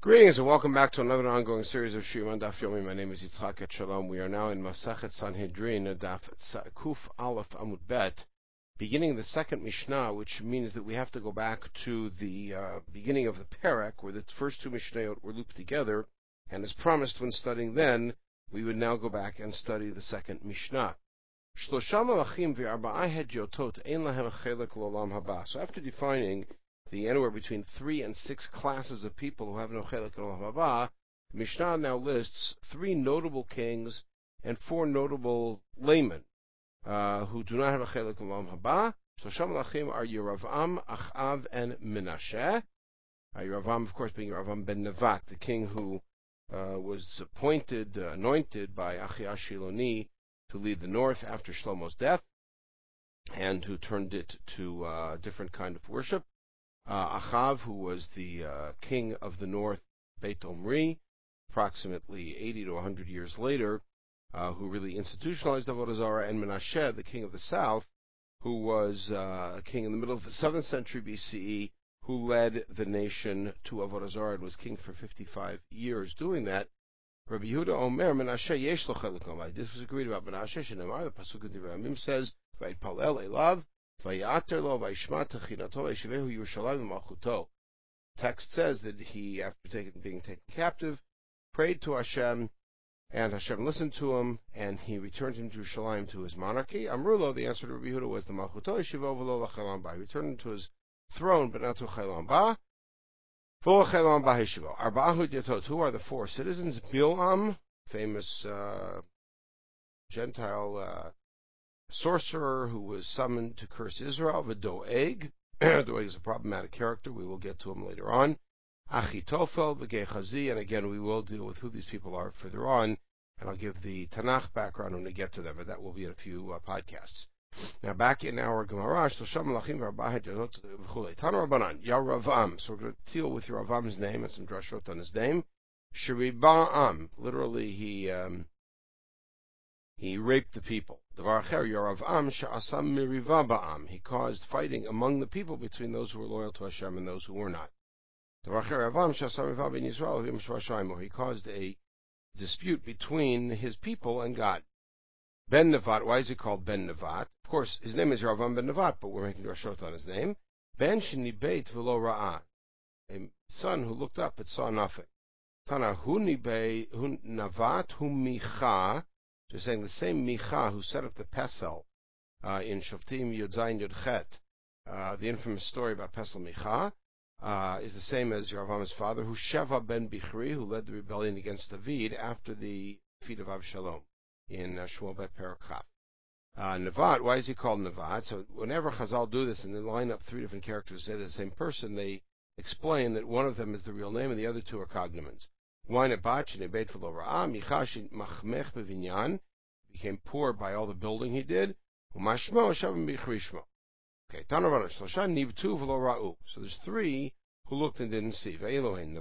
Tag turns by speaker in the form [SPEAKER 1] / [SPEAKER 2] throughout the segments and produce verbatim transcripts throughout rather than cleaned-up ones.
[SPEAKER 1] Greetings and welcome back to another ongoing series of Shiurim Daf Yomi. My name is Yitzchak et Shalom. We are now in Masachet Sanhedrin, Daf Kuf Aleph Amud Bet, beginning the second Mishnah, which means that we have to go back to the uh, beginning of the Perek, where the first two Mishnayot were looped together, and as promised when studying then, we would now go back and study the second Mishnah. So after defining the anywhere between three and six classes of people who have no chelik in olam haba, Mishnah now lists three notable kings and four notable laymen uh, who do not have a chelik in olam haba. So Shloshah Malachim are Yeravam, Achav, and Menashe. Uh, Yeravam, of course, being Yeravam ben Nevat, the king who uh, was appointed, uh, anointed by Achia Shiloni to lead the north after Shlomo's death, and who turned it to a uh, different kind of worship. Uh, Achav, who was the uh, king of the north, Beit Omri, approximately eighty to one hundred years later, uh, who really institutionalized Avodah Zarah, and Menashe, the king of the south, who was uh, a king in the middle of the seventh century B C E, who led the nation to Avodah Zarah and was king for fifty-five years doing that. Rabbi Yehuda Omer, Menashe yesh lo chelik omai. This was agreed about Menashe. Shenemar, the pasuk in Devarim Yamim says, Vayitpalel elav. Text says that he, after taking, being taken captive, prayed to Hashem, and Hashem listened to him, and he returned him to Yerushalayim, to his monarchy. Amrulo, the answer to Rabbi Yehuda was the Malchuto Yeshivo v'lo l'chelam ba. He returned him to his throne, but not to chelam ba. V'lo chelam ba yeshivo. Arba'ahu yatot. Who are the four citizens? Bilam, famous uh, Gentile Uh, sorcerer who was summoned to curse Israel, V'doeg. Doeg is a problematic character. We will get to him later on. Achitophel, V'gechazi, and again we will deal with who these people are further on, and I'll give the Tanakh background when we get to them, but that will be in a few uh, podcasts. Now back in our Gemara, Shloshah Malachim v'Arba'ah Yonot v'chulei. Tana Rabbanan, Yaravam. So we're going to deal with Yaravam's name and some drashot on his name. Sheriba'am, literally he um, he raped the people. He caused fighting among the people between those who were loyal to Hashem and those who were not. He caused a dispute between his people and God. Ben Nevat, why is he called Ben Nevat? Of course, his name is Yeravam ben Nevat, but we're making a short on his name. Ben Shinibeit v'lo ra'ah, a son who looked up but saw nothing. Tana hu nibei hu Navat hu Micha. So saying the same Micha who set up the Pesel uh, in Shoftim Yud Zayin Yud Chet, uh, the infamous story about Pesel Micha, uh, is the same as Yeravam's father, who Sheva ben Bichri, who led the rebellion against David after the defeat of Avshalom in uh, Shmuel bet Perek Chaf. Uh, Nevat, why is he called Nevat? So whenever Chazal do this and they line up three different characters to say the same person, they explain that one of them is the real name and the other two are cognomens. Became poor by all the building he did. Okay, so there's three who looked and didn't see. In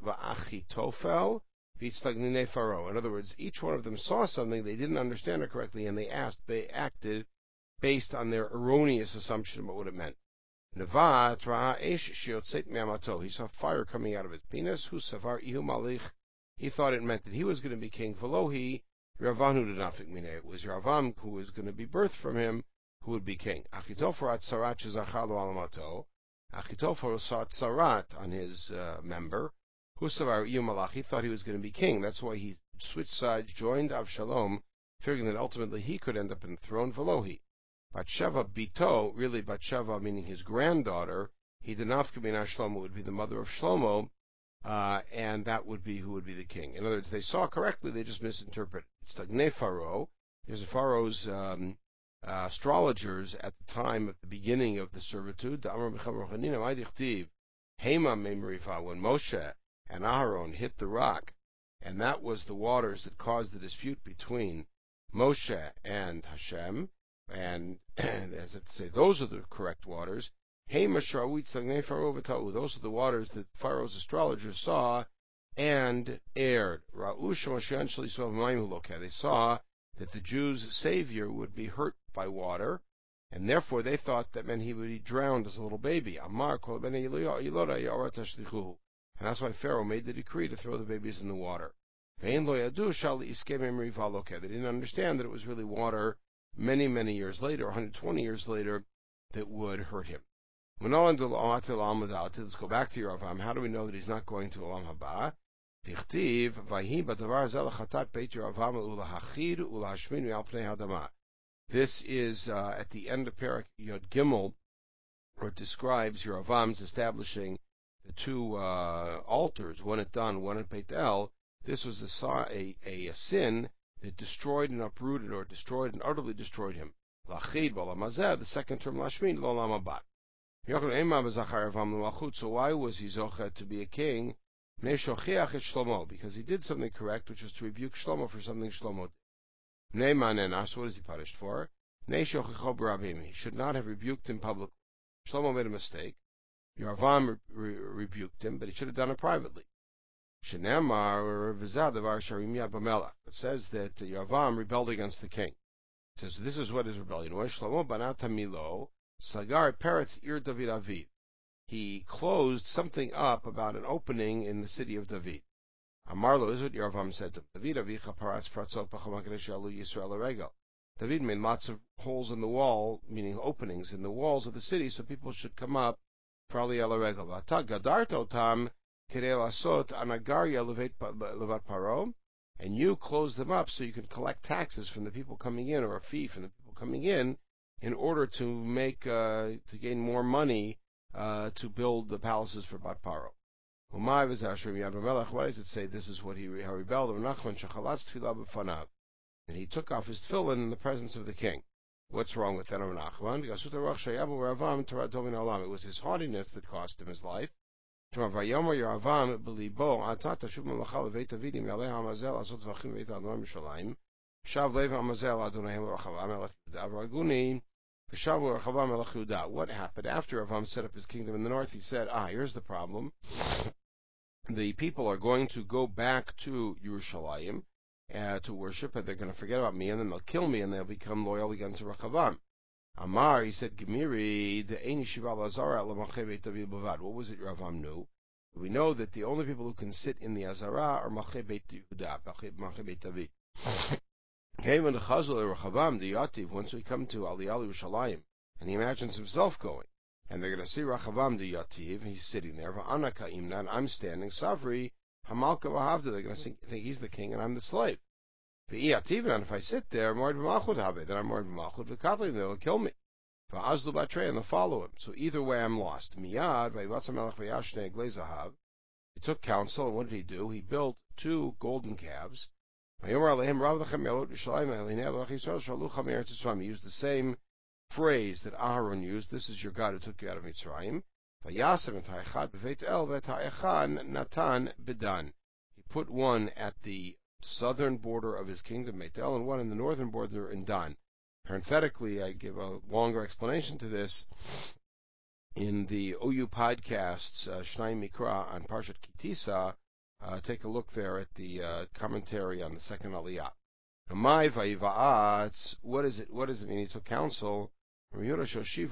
[SPEAKER 1] other words, each one of them saw something, they didn't understand it correctly, and they asked, they acted based on their erroneous assumption about what it meant. Nevat ra'a esh sheyotzet me'amato. He saw fire coming out of his penis. Hu savar ihu malich. He thought it meant that he was going to be king. Velohi Yeravanu did not think it was Yeravam who was going to be birthed from him who would be king. Achitophel at sarat shezachalo alamato. Achitophel saw sarat on his uh, member. Hu savar ihu malach. He thought he was going to be king. That's why he switched sides, joined Avshalom, figuring that ultimately he could end up in the throne. Velohi. Batsheva Bito, really Batsheva meaning his granddaughter, he Hinafka bin Shlomo would be the mother of Shlomo, uh, and that would be who would be the king. In other words, they saw correctly, they just misinterpreted. It's like Nepharo. There's a Pharaoh's um, uh, astrologers at the time of the beginning of the servitude. When Moshe and Aharon hit the rock, and that was the waters that caused the dispute between Moshe and Hashem. And as I say, those are the correct waters. Those are the waters that Pharaoh's astrologers saw and aired. They saw that the Jews' savior would be hurt by water, and therefore they thought that meant he would be drowned as a little baby. And that's why Pharaoh made the decree to throw the babies in the water. They didn't understand that it was really water many, many years later, one hundred twenty years later, that would hurt him. Let's go back to Yeravam. How do we know that he's not going to Olam Haba? This is uh, at the end of Parak Yod Gimel, where it describes Yeravam's establishing the two uh, altars, one at Dan, one at Beit El. This was a, a, a sin that destroyed and uprooted, or destroyed and utterly destroyed him. Lachid b'olam hazeh, the second term Lashmin l'olam haba. So why was he zocha to be a king? Because he did something correct, which was to rebuke Shlomo for something Shlomo did. So what is he punished for? He should not have rebuked him publicly. Shlomo made a mistake. Yeravam re- re- rebuked him, but he should have done it privately. It says that Yeravam rebelled against the king. It says this is what his rebellion was. Shlomo banat hamilo sagar peretz ir David aviv. He closed something up about an opening in the city of David. Amarlo is what Yeravam said to him. David avicha paratz pratzot b'chamakedesh yalu Yisrael aregel. David made lots of holes in the wall, meaning openings in the walls of the city, so people should come up for aliyah aregel. V'ata gadarto tam kedei lasot anagarya levat paro, and you close them up so you can collect taxes from the people coming in, or a fee from the people coming in, in order to make uh, to gain more money uh, to build the palaces for Bat Paro. Why does it say this is what he how he rebelled? And he took off his tefillin in the presence of the king. What's wrong with that, Nachman? It was his haughtiness that cost him his life. What happened after Avam set up his kingdom in the north? He said, ah, here's the problem. The people are going to go back to Yerushalayim uh, to worship, and they're going to forget about me, and then they'll kill me, and they'll become loyal again to Rechavam. Amar, he said, Gemiri, the Ein Shiva Lazara Lamachei Beit David Bavad. What was it Ravam knew? We know that the only people who can sit in the Azara are Machei Beit Yehuda, Machei Beit David. Came in the Chazal Rechavam, the Yativ, once we come to Aliyah Yerushalayim, and he imagines himself going, and they're going to see Rechavam the Yativ, he's sitting there, Va'ana Ka'imna, and I'm standing, Savri, Hamalka V'havda, they're going to think he's the king and I'm the slave. V'Yativ, and if I sit there, Mord V'malchut Habe, then I'm Mord V'malchut V'katli, they'll kill me. V'azlu Batre, and they'll follow him. So either way I'm lost. Miyad, V'yivatza Melech V'yashne Glezahav, he took counsel, and what did he do? He built two golden calves. He used the same phrase that Aharon used, this is your God who took you out of Mitzrayim. He put one at the southern border of his kingdom, Beit El, and one in the northern border in Dan. Parenthetically, I give a longer explanation to this in the O U podcasts, uh, Shnai Mikra on Parshat Kitisa. Uh, take a look there at the uh, commentary on the second Aliyah. What is it? What does it mean? He took counsel. He put a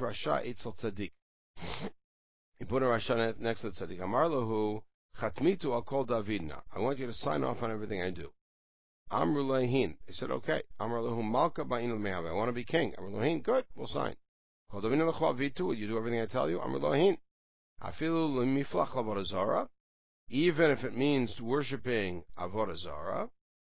[SPEAKER 1] Rasha next to the tzaddik. Amar lahu chatmitu al kol Davidna. I want you to sign off on everything I do. Amru lehin. He said, okay. Amar lahu malka ba'in l'mehav. I want to be king. Amru lehin. Good. We'll sign. Kol Davidna l'chol vitu. Will you do everything I tell you? Amru lehin. Afilu l'miflach l'avodah zara. Even if it means worshipping avodah zara.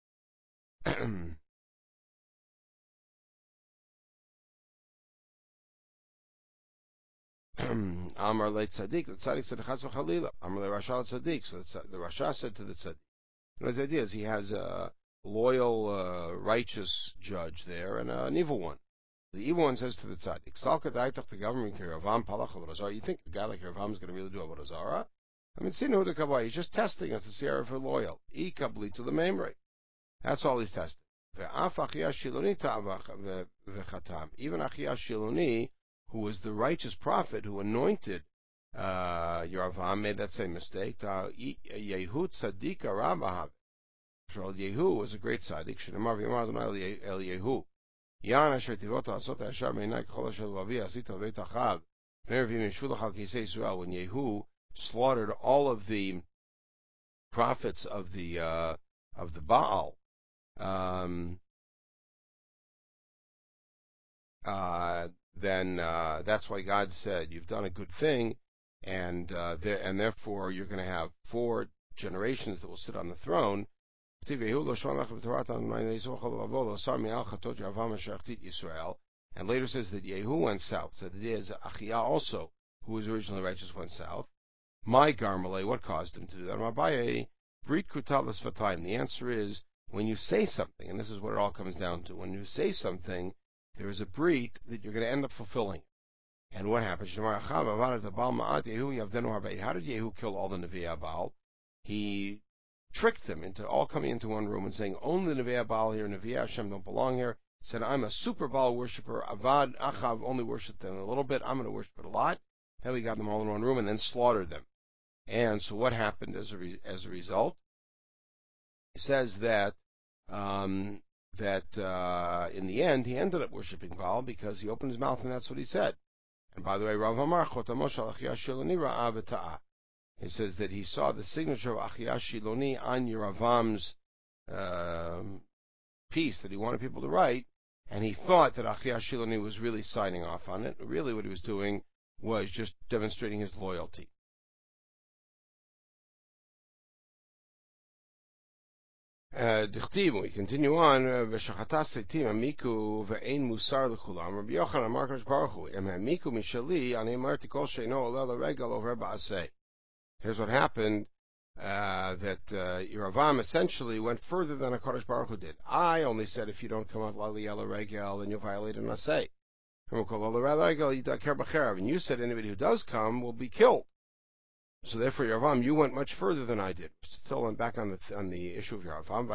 [SPEAKER 1] Amar le tzaddik. The tzaddik said, "Chas v'chalila." Amar le rasha tzaddik. So the rasha said to the tzaddik. You know, the idea is he has a loyal, uh, righteous judge there and an evil one. The evil one says to the tzaddik, "Salka daitach the government Yeravam palach avodah zara." You think a guy like Yeravam is going to really do avodah zara? I mean, sinu the kabbai. He's just testing us to see if we're loyal. I kabli to the memory. That's all he's testing. Even Achia Shiloni, who was the righteous prophet who anointed uh, Yeravam, made that same mistake. Yehu tzaddik rabahav. Yehu was a great tzaddik. Shenamar v'yamar Adonai el Yehu. Yan asher tivot asot hashar meinai k'chol asher l'vavi asit al beit achav. When Yehu slaughtered all of the prophets of the uh, of the Baal, um, uh, then uh, that's why God said, "You've done a good thing, and uh, there, and therefore you're going to have four generations that will sit on the throne." And later says that Yehu went south. So that is Achia also, who was originally righteous, went south. My Garmale, what caused him to do that? Mabaye, Brit Kutalas Fatayim. The answer is, when you say something, and this is what it all comes down to, when you say something, there is a Brit that you're going to end up fulfilling. And what happened? How did Yehu kill all the Nevi'ah Baal? He tricked them into all coming into one room and saying, only the Nevi'ah Baal here, Nevi'ah Hashem don't belong here. Said, I'm a super Baal worshiper. Avad Achav only worshipped them a little bit. I'm going to worship it a lot. Then we got them all in one room and then slaughtered them. And so what happened as a re- as a result? He says that um, that uh, in the end he ended up worshiping Baal because he opened his mouth and that's what he said. And by the way, Rav Amar Chotamo Shel Achia Shiloni Ra'a V'Ta'a. He says that he saw the signature of Achia Shiloni on Yeravam's um, piece that he wanted people to write, and he thought that Achia Shiloni was really signing off on it. Really what he was doing was just demonstrating his loyalty. Dichtiv, we continue on. V'shachata seitim amiku ve'ein musar l'chulam. Rabbi Yochanan Amar Kadosh Baruch Hu, em amiku mishali ani amarti kol she'ino oleh l'regel over ba'aseh. Here's what happened, uh, that uh, Yeravam essentially went further than HaKadosh Baruch Hu did. I only said if you don't come out l'aliyah l'regel, then you'll violate an aseh. And you said anybody who does come will be killed. So therefore, Yeravam, you went much further than I did. Still, I'm back on the on the issue of Yeravam.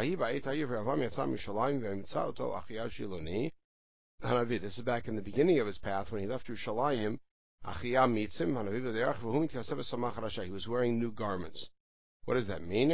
[SPEAKER 1] This is back in the beginning of his path when he left Yerushalayim. Achia meets him. He was wearing new garments. What does that mean?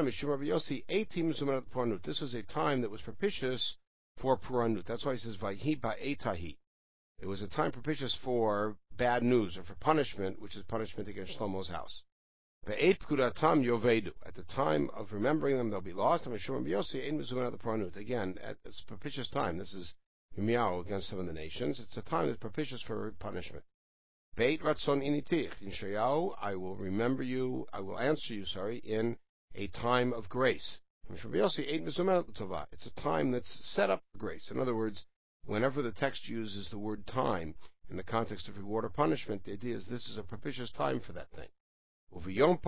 [SPEAKER 1] This was a time that was propitious for Puranut. That's why he says Vayhi ba'etahi. It was a time propitious for bad news or for punishment, which is punishment against Shlomo's house. At the time of remembering them, they'll be lost. Again, at this propitious time, this is Yirmiyahu against some of the nations. It's a time that's propitious for punishment. Beit Ratzon Initich. In Shayahu, I will remember you, I will answer you, sorry, in a time of grace. It's a time that's set up for grace. In other words, whenever the text uses the word time in the context of reward or punishment, the idea is this is a propitious time for that thing. So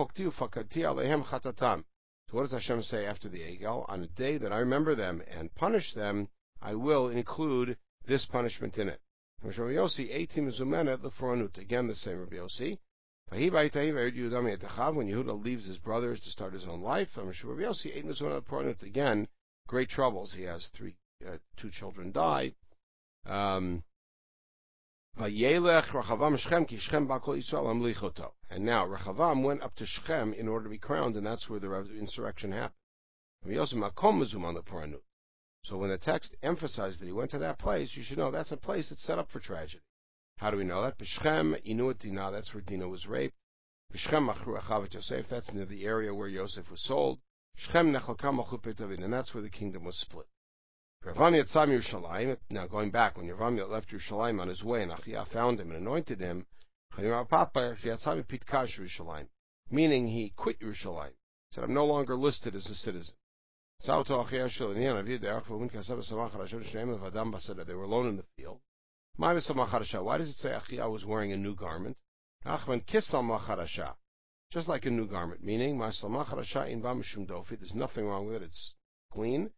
[SPEAKER 1] what does Hashem say after the Egel? On a day that I remember them and punish them, I will include this punishment in it. Again, the same Rabbi Yossi. When Yehuda leaves his brothers to start his own life, again, great troubles. He has three, uh, two children die. Um, and now Rechavam went up to Shechem in order to be crowned, and that's where the insurrection happened. So when the text emphasized that he went to that place, you should know that's a place that's set up for tragedy. How do we know that? B'Shechem Inuit Dinah, that's where Dinah was raped. B'Shechem Machru Achav Yosef, that's near the area where Yosef was sold. Shechem Nechalkam Malchut Beit David, and that's where the kingdom was split. Now going back, when Yeravam left Yerushalayim on his way, and Achia found him and anointed him, meaning he quit Yerushalayim. He said, I'm no longer listed as a citizen. They were alone in the field. Why does it say Achia was wearing a new garment? Just like a new garment, meaning there's nothing wrong with it, it's clean.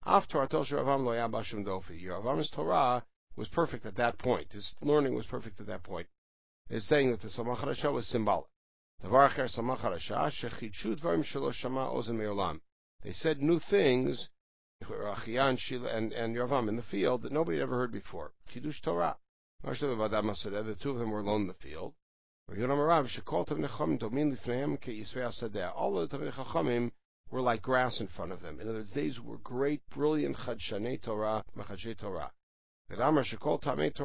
[SPEAKER 1] Yeravam's Torah was perfect at that point. His learning was perfect at that point. It's saying that the Samach Harasha was symbolic. They said new things, Achia and Shila and, and Yeravam in the field that nobody had ever heard before. Kiddush Torah. The two of them were alone in the field. All the Talmidei Chachamim were like grass in front of them. In other words, these were great, brilliant Chadshanei Torah, Mechadshei Torah.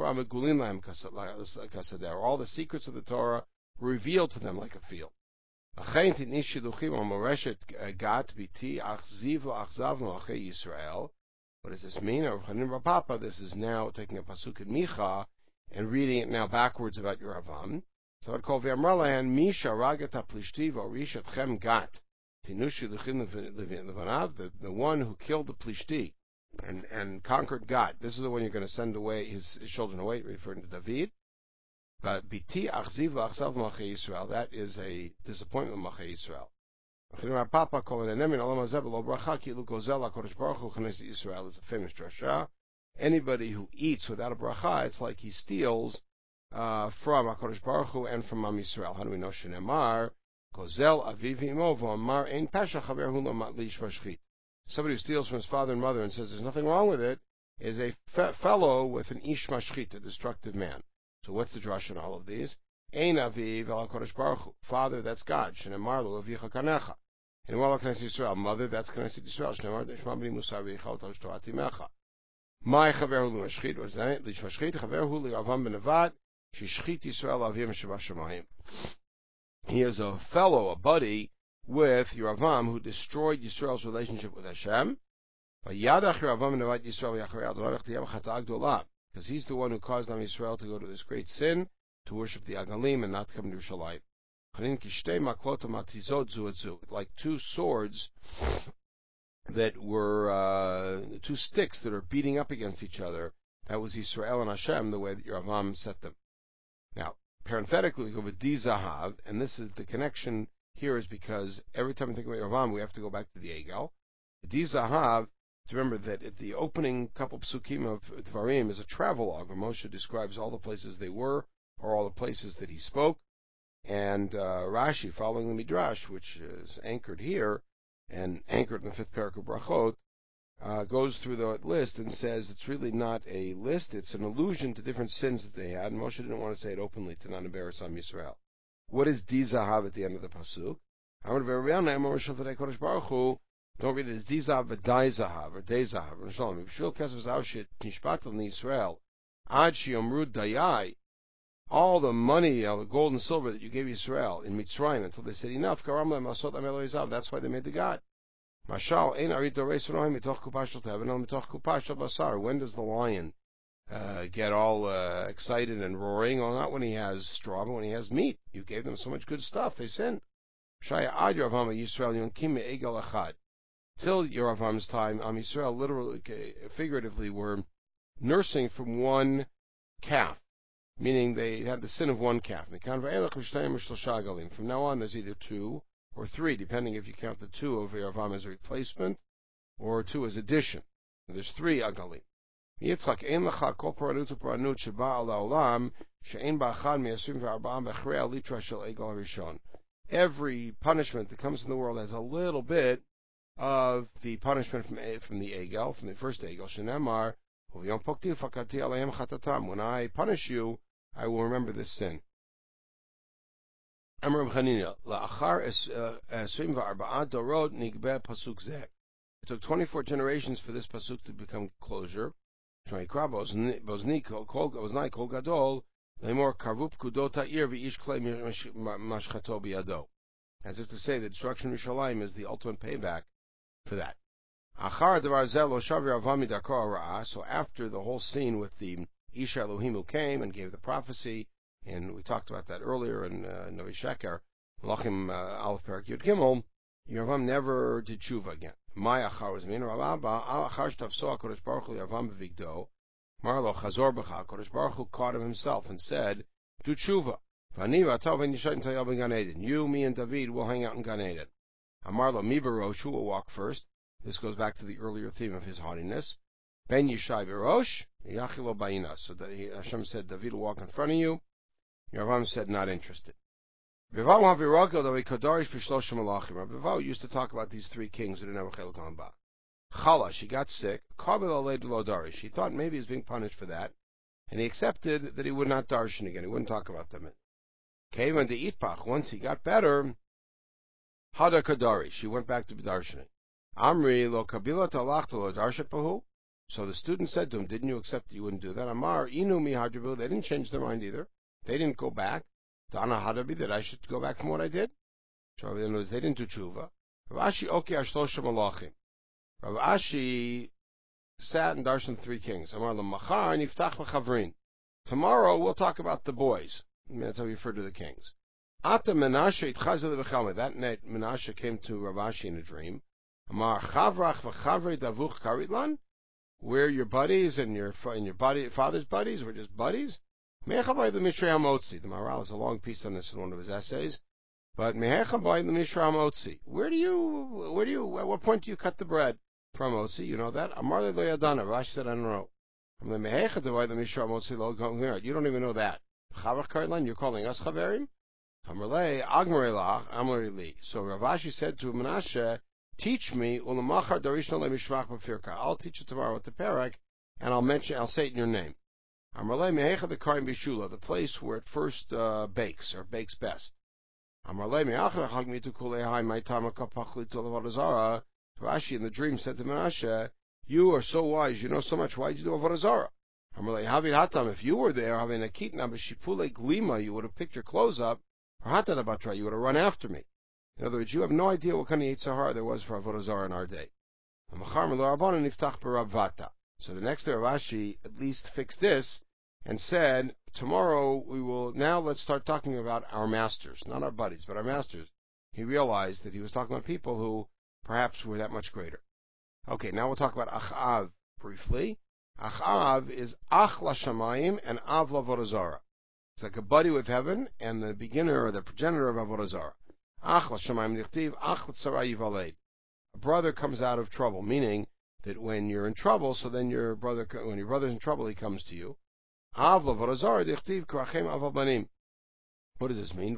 [SPEAKER 1] All the secrets of the Torah were revealed to them like a field. Achein titni shiluchim al moreshet gat biti achziv achzav malachei Yisrael. What does this mean? Rav Chanin Bar Papa, this is now taking a pasuk in Micha and reading it now backwards about Yeravam. So I'd call V'amralahan Misha Ragat HaPlishti V'Orishat Chem Gat Tinushi Luchin Levanav, the the one who killed the Plishti and and conquered Gat. This is the one you're going to send away his, his children away, referring to David. But Biti Achziv Achzav Malchei Yisrael, that is a disappointment of Malchei Yisrael. Papa calling an emin Olam Hazeh B'lo Bracha Ki Lu Gozel HaKadosh Baruch Hu Knesset Yisrael is a famous drasha. Anybody who eats without a bracha, it's like he steals uh, from HaKadosh Baruch Hu and from Am Yisrael. How do we know? Shenemar Gozel Aviv Imo V'Amar Ein Pesha Chaver Hu Lo Matlish Vashchit. Somebody who steals from his father and mother and says there's nothing wrong with it is a fe- fellow with an ish mashchit, a destructive man. So what's the drush in all of these? Ein Aviv El HaKadosh Baruch Hu. Father, that's God. Shenemar Lo Avicha Kanecha. And Wala Knesset Yisrael. Mother, that's Knesset Yisrael. Shenemar Shema B'ni Musar V'Yichal Tosh Torah Timecha. My Chaver Hu Mashchit was that Lish Mashchit Chaver Hu Li'Avam Benevat Shishchit Yisrael Avim Sheba Shemayim. He is a fellow, a buddy with Yeravam who destroyed Yisrael's relationship with Hashem. Because he's the one who caused Am Yisrael to go to this great sin, to worship the Agalim and not to come to Yerushalayim. Like two swords that were, uh, two sticks that are beating up against each other. That was Yisrael and Hashem, the way that Yeravam set them. Now, parenthetically, we go with Di Zahav, and this is the connection here is because every time we think about Yeravam, we have to go back to the Egel. Di Zahav, to remember that at the opening couple psukim of Dvarim is a travelogue where Moshe describes all the places they were, or all the places that he spoke, and uh, Rashi, following the Midrash, which is anchored here, and anchored in the fifth parak of Brachot, uh, goes through the list and says it's really not a list, it's an allusion to different sins that they had, and Moshe didn't want to say it openly to not embarrass Am Yisrael. What is Di Zahav at the end of the pasuk? Don't read it as Di Zahav but Dai Zahav or Dei Zahav or Shalom. B'shvil kesef zahav shenishpatel Yisrael ad sheyomru dayai, all the money, all the gold and silver that you gave Israel in Mitzrayim until they said enough. Karam lehem asot am Eloi Zahav. That's why they made the God. Mashal ein arit doreis v'noim mitoch kupa shel teven el mitoch kupa shel basar. When does the lion uh, get all uh, excited and roaring? Well, not when he has straw, but when he has meat. You gave them so much good stuff, they sinned. Shaya ad Yeravam Yisrael yonkim me'egel echad. Till Yeravam's time, Am Yisrael literally, figuratively, were nursing from one calf, meaning they had the sin of one calf. From now on, there's either two or three, depending if you count the two of Yeravam as a replacement or two as addition. There's three agalim. Yitzchak ein lecha kol paranut u'paranut sheba al ha'olam she'ein ba'achad mi'asrim v'arba'am b'chrei alitra shel egel harishon. Every punishment that comes in the world has a little bit of the punishment from from the Egel, from the first Egel. Shenemar, when I punish you, I will remember this sin. It took twenty-four generations for this pasuk to become closure. As if to say that destruction of Yerushalayim is the ultimate payback for that. So after the whole scene with the Isha Elohim who came and gave the prophecy, and we talked about that earlier in uh, Novi Sheker, Malachim Aleph Perak Yud Gimel, Yeravam never did tshuva again. My achar was mean. Achar shtafso HaKadosh Baruch Hu Yeravam b'vigdo, Marlo Chazor b'cha, HaKadosh Baruch Hu caught him himself and said, do tshuva. You, me, and David will hang out in Gan Eden. Amarlo mi b'rosh, who will walk first. This goes back to the earlier theme of his haughtiness. Ben Yishai b'rosh, Yachilo ba'ina. So Hashem said, David will walk in front of you. Yeravam said, not interested. Bivav used to talk about these three kings who didn't have a Chelek Haba. Chala, she got sick. She thought maybe he was being punished for that, and he accepted that he would not darshan again. He wouldn't talk about them. Came on the Itpach. Once he got better, Hada Kadari. She went back to darshaning. Amri lo kabila talachta lo darshat pahu. So the student said to him, didn't you accept that you wouldn't do that? Amar inu mi hadrabu. They didn't change their mind either. They didn't go back to Ana Hadabi, that I should go back from what I did. So in other words, they didn't do tshuva. Rav Ashi oki ashlosha malachim. Rav Ashi sat and darshan three kings. Amar l'machar niftach b'chavrin. Tomorrow we'll talk about the boys. That's how we refer to the kings. Ata Menashe itchazel b'chalme. That night Menashe came to Rav Ashi in a dream. Amar chavrach v'chavrei davuch karitlan. We're your buddies and your and your buddy, father's buddies. We're just buddies. Mechavai the Mishrei Hamotzi. The Maharal has a long piece on this in one of his essays. But mechavai the Mishrei Hamotzi. Where do you? Where do you? At what point do you cut the bread from Motzi? You know that. Amar le yadana. Rav Ashi said, I don't know. I'm the mechavai the Mishrei Hamotzi lo going here. You don't even know that. Chavrach karitlan. You're calling us chaverim. Amarle agmarelach amarili. So Rav Ashi said to Menashe, teach me, ulamachar darishna lemishmach b'firka. I'll teach you tomorrow at the parak, and I'll mention, I'll say it in your name. Amarle mehecha the karim bishula, the place where it first uh, bakes, or bakes best. Amarle me'achra chagmitu kulehai ma'itama kapachli tolavadazara. Rashi in the dream said to Menashe, you are so wise, you know so much, why did you do avodah? Amarle havid hatam, if you were there, having a kitna b'shipule glima, you would have picked your clothes up, or hatada batra, you would have run after me. In other words, you have no idea what kind of Yetzer Hara there was for Avodah Zarah in our day. So the next day, Rav Ashi at least fixed this and said, tomorrow we will, now let's start talking about our masters, not our buddies, but our masters. He realized that he was talking about people who perhaps were that much greater. Okay, now we'll talk about Achav briefly. Achav is Ach LaShamayim and Av LaVodah Zarah. It's like a buddy with heaven and the beginner or the progenitor of Avodah Zarah. A brother comes out of trouble, meaning that when you're in trouble, so then your brother, when your brother's in trouble, he comes to you. What does this mean?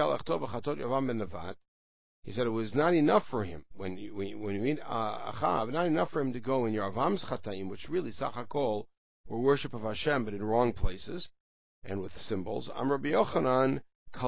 [SPEAKER 1] He said it was not enough for him when you when you, when you mean uh, Achav, not enough for him to go in your Avam's chataim, which really Sachakol were worship of Hashem, but in wrong places and with symbols. Am Rabbi Yochanan.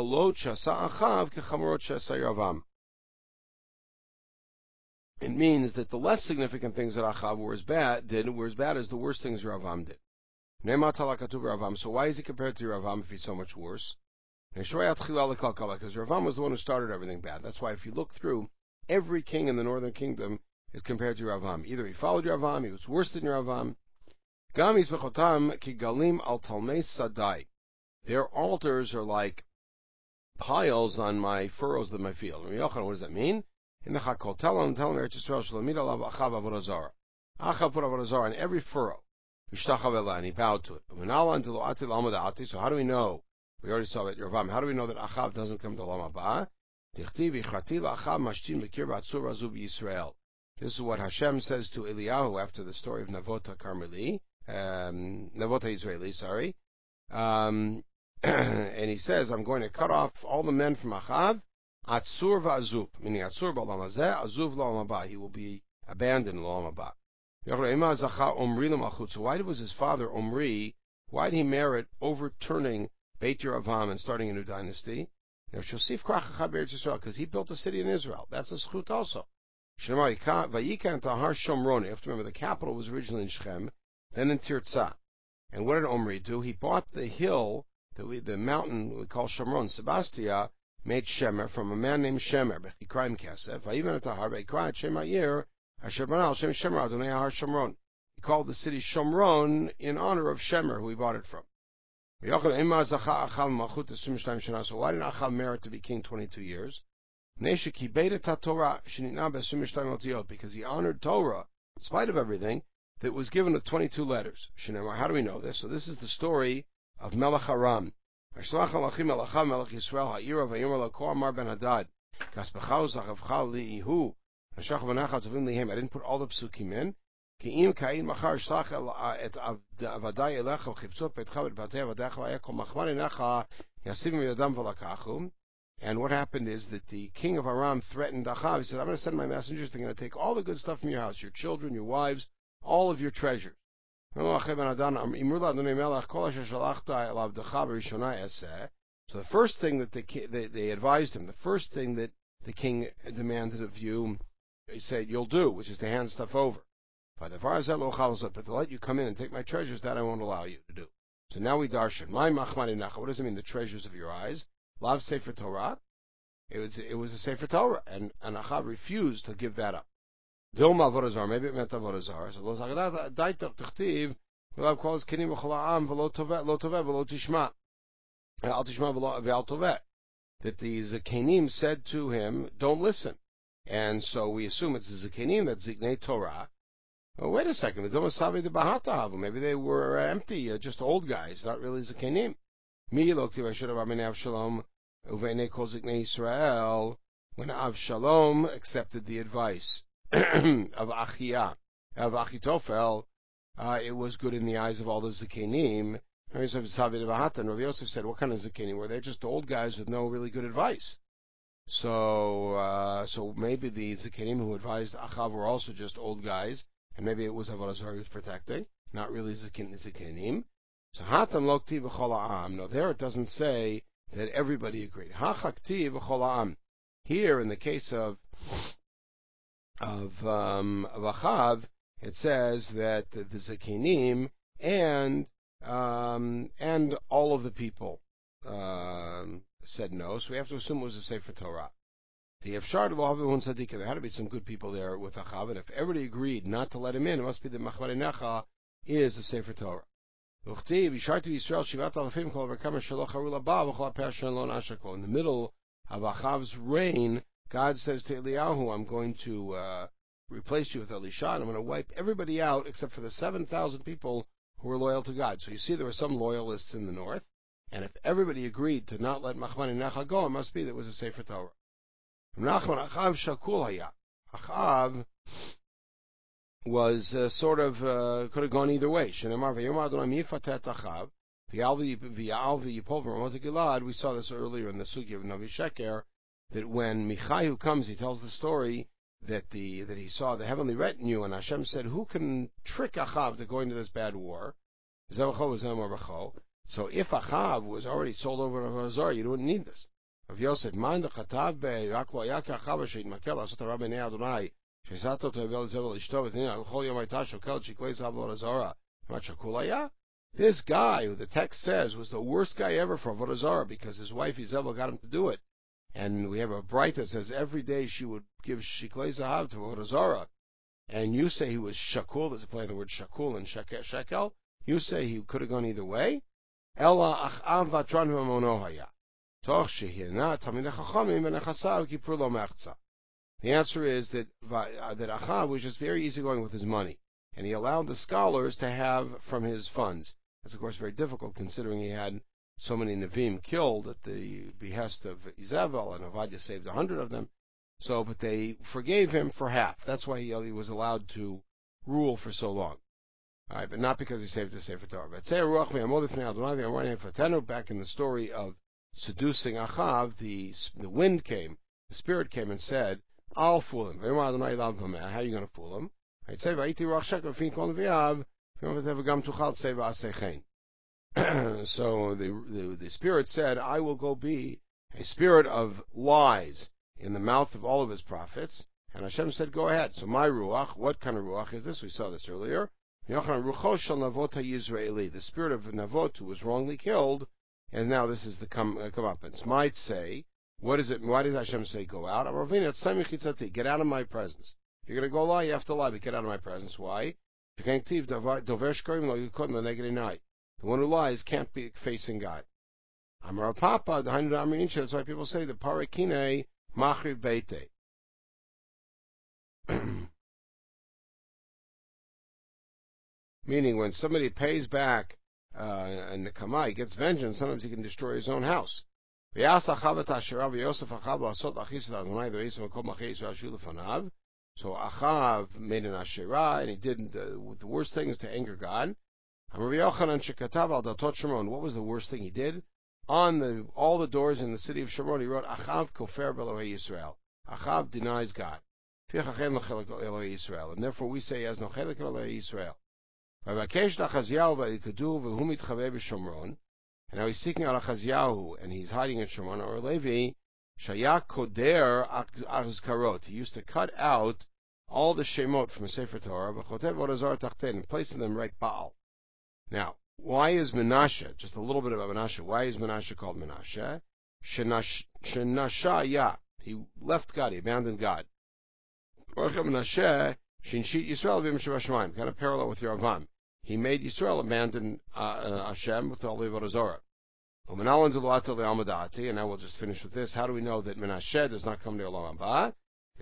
[SPEAKER 1] It means that the less significant things that Achav were as bad did were as bad as the worst things Ravam did. So why is he compared to Ravam if he's so much worse? Because Ravam was the one who started everything bad. That's why if you look through, every king in the northern kingdom is compared to Ravam. Either he followed Ravam, he was worse than Ravam. Their altars are like piles on my furrows of my field. What does that mean? In the Chakol, tell him, tell him, Eretz Yisrael, Shalomid alav Achav avodah zarah. Achav put avodah zarah on every furrow. V'shtachav elah, and he bowed to it. So how do we know? We already saw it, Yervam. How do we know that Achav doesn't come to Olam Haba? This is what Hashem says to Eliyahu after the story of Navota Carmeli, um, Navota Israeli, sorry. Um, and he says, I'm going to cut off all the men from Achav, Atzur va'azub, meaning Atzur ba'olam hazeh, Azuv la'olam haba. He will be abandoned in l'olam haba. So why was his father Omri, why did he merit overturning Beit Yeravam and starting a new dynasty? Because he built a city in Israel. That's a schut also. You have to remember the capital was originally in Shechem, then in Tirzah. And what did Omri do? He bought the hill, the, the mountain we call Shomron, Sebastia, made Shemer from a man named Shemer. He called the city Shomron in honor of Shemer, who he bought it from. So why did Achav merit to be king twenty-two years? Because he honored Torah, in spite of everything, that was given with twenty-two letters. How do we know this? So this is the story of Melech Aram. I didn't put all the psukim in. And what happened is that the king of Aram threatened Achav. He said, I'm going to send my messengers. They're going to take all the good stuff from your house, your children, your wives, all of your treasures. So the first thing that they, they, they advised him, the first thing that the king demanded of you, he said, you'll do, which is to hand stuff over. But to let you come in and take my treasures, that I won't allow you to do. So now we darshan. What does it mean, the treasures of your eyes? Lav Sefer Torah. It was it was a Sefer Torah, and, and Achav refused to give that up. Dilma avodah zarah, maybe it meant avodah zarah. So lo zagada daitach tichtiv, v'lav calls kinim v'chol ha'am v'lo toveh v'lo toveh v'lo tishma, al tishma v'al toveh. That the Zakenim said to him, "Don't listen," and so we assume it's the Zakenim that's Zignei Torah. Well, wait a second, maybe they were empty, uh, just old guys, not really Zakenim. Mi lo ktiv Asher Rabbeinu Avshalom uve'nei kol Zignei Yisrael, when Avshalom accepted the advice of Achia, of Achitophel, uh, it was good in the eyes of all the Zakenim. Rabbi Yosef said, what kind of Zakenim were they? Just old guys with no really good advice. So, uh, so maybe the Zakenim who advised Achav were also just old guys, and maybe it was Avodah Zarah he was protecting, not really Zakenim. So Hatam lo ktiv v'chol ha'am. No, there it doesn't say that everybody agreed. Ha ktiv v'chol ha'am. Here, in the case of of, um, of Achav, it says that the, the Zakenim and um, and all of the people um, said no. So we have to assume it was a Sefer Torah. The Efshar Lohavun Tzaddik, there had to be some good people there with Achav, and if everybody agreed not to let him in, it must be that Machmar Necha is a Sefer Torah. In the middle of Achav's reign, God says to Eliyahu, I'm going to uh, replace you with Elisha, and I'm going to wipe everybody out except for the seven thousand people who were loyal to God. So you see there were some loyalists in the north, and if everybody agreed to not let Machmani Necha go, it must be that it was a Sefer Torah. Nachman Achav Shakul Haya. Achav was uh, sort of, uh, could have gone either way. Shenemar v'yom Adonai mifatet Achav, v'yal v'yipol v'ramot Gilad. We saw this earlier in the Sugi of Navi Sheker, that when Michaihu comes, he tells the story that the that he saw the heavenly retinue, and Hashem said, who can trick Achav to go into this bad war? So if Achav was already sold over to Avodah Zarah, you don't need this. Rav Yosef, man dechatav be'yaklo yaka Achav she'itmakel asot hara b'nei Adonai she'sato tevel zevel ishto v'tinina l'chol yom hayta shokel shiklei zav Avodah Zarah mat shakul haya. This guy, who the text says was the worst guy ever for Avodah Zarah because his wife Izebel got him to do it. And we have a bright that says every day she would give shiklei zahav to Avodah Zarah. And you say he was shakul, there's a play on the word shakul and shekel. You say he could have gone either way. Ela achav vatran v'mono haya. Toch shehirna tamidei chachamim v'nechasav kipur lo mechza. The answer is that that Achav was just very easygoing with his money, and he allowed the scholars to have from his funds. That's of course very difficult considering he had so many Nevi'im killed at the behest of Izebel, and Ovadia saved a hundred of them. So, but they forgave him for half. That's why he, he was allowed to rule for so long. All right, but not because he saved his Sefer Torah. Back in the story of seducing Achav, the the wind came, the spirit came and said, "I'll fool him." How are you going to fool him? I'd say, so the, the the spirit said, I will go be a spirit of lies in the mouth of all of his prophets. And Hashem said, go ahead. So my ruach, what kind of ruach is this? We saw this earlier. The spirit of Navot, who was wrongly killed, and now this is the come, uh, comeuppance. Might say, what is it? Why did Hashem say go out? Get out of my presence. If you're going to go lie, you have to lie, but get out of my presence. Why? The one who lies can't be facing God. Amar Papa, that's why people say the parakine machriv beite. Meaning, when somebody pays back uh, and the kamai gets vengeance, sometimes he can destroy his own house. So Achav made an asherah, and he did the, the worst thing is to anger God. What was the worst thing he did? On the all the doors in the city of Shomron, he wrote, Achav kofer b'Elohei Yisrael. Achav denies God. And therefore we say he has no chelik Elohei Yisrael. And now he's seeking out Achaziyahu, and he's hiding in Shomron, or Levi, Shayak Koder Azkarot. He used to cut out all the Shemot from Sefer Torah, and placing them right Baal. Now, why is Menashe, just a little bit about Menashe, why is Menashe called Menashe? Shenasha Ya. He left God. He abandoned God. Menashe Shinshit Yisrael B'Yim kind of parallel with Yeravam. He made Yisrael abandon uh, uh, Hashem with all the Avodah Zorah. And now we'll just finish with this. How do we know that Menashe does not come to Olam Haba?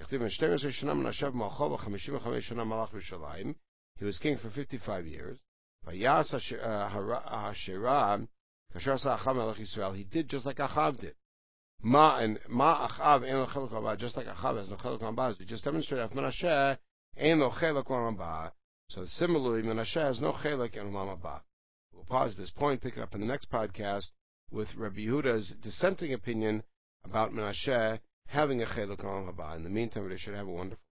[SPEAKER 1] He was king for fifty-five years. He did just like Achav did. Ma and Ma Achav just like Achav has no chelik on Haba. We just demonstrated that Menashe ain't no chelik on Haba. So similarly, Menashe has no chelik in Olam Haba. We'll pause this point, pick it up in the next podcast with Rabbi Yehuda's dissenting opinion about Menashe having a chelik on Olam Haba. In the meantime, they should have a wonderful